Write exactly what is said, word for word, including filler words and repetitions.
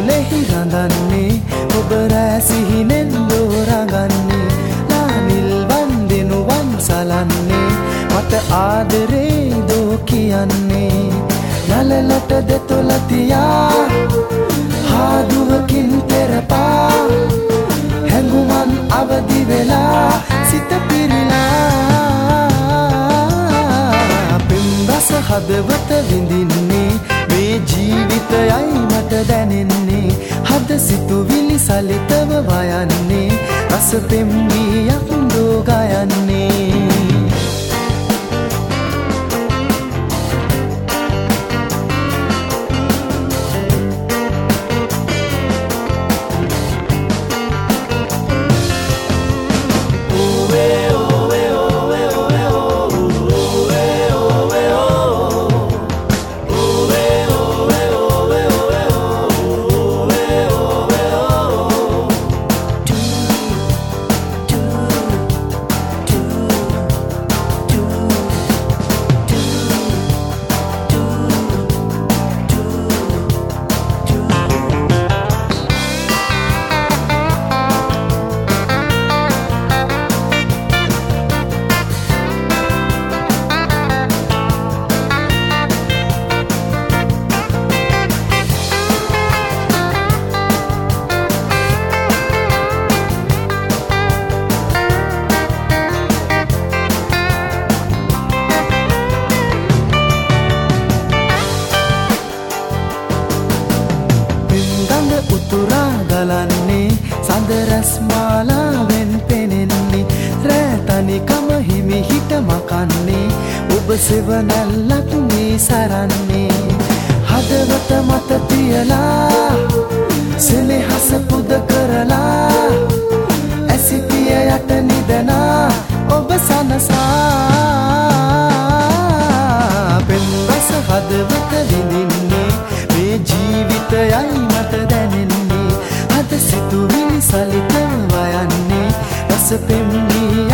ඇතුලෙහි රඳන්නේ ඔබ රෑ සිහිනෙන් දෝරගන්නේ නානිල් වන්දෙනුවන් සලන්නේ මට ආදරේ දෝ කියන්නේ නලලට දෙතොල තියා හාදුවකින් තෙරපා හැඟුමන් අවදි වෙලා සිත පිරිලා පින්බස හදවත විඳින්නේ මේ ජීවිතයයි මට දැනෙන්නේ හද සිතුවිලි සලිතව වයන්නේ රස පෙම්බියක් දෝ ගයන්නේ උතුරා ගලන්නේ සඳරස් මාලාවෙන් පෙනෙන්නේ රෑ තනිකම හිමිහිට මකන්නේ ඔබ සෙවනැල්ලක් මේ සරන්නේ හදවත මත තියලා සෙනෙහස පුද කරලා ඇසිපිය යට නිදනා ඔබ සනසා පෙම්බස හදවත විඳින්නේ මේ ජීවිතයයි මට දැනෙන්නේ හද සිතුවිලි සලිතව වයන්නේ රස පෙම්බී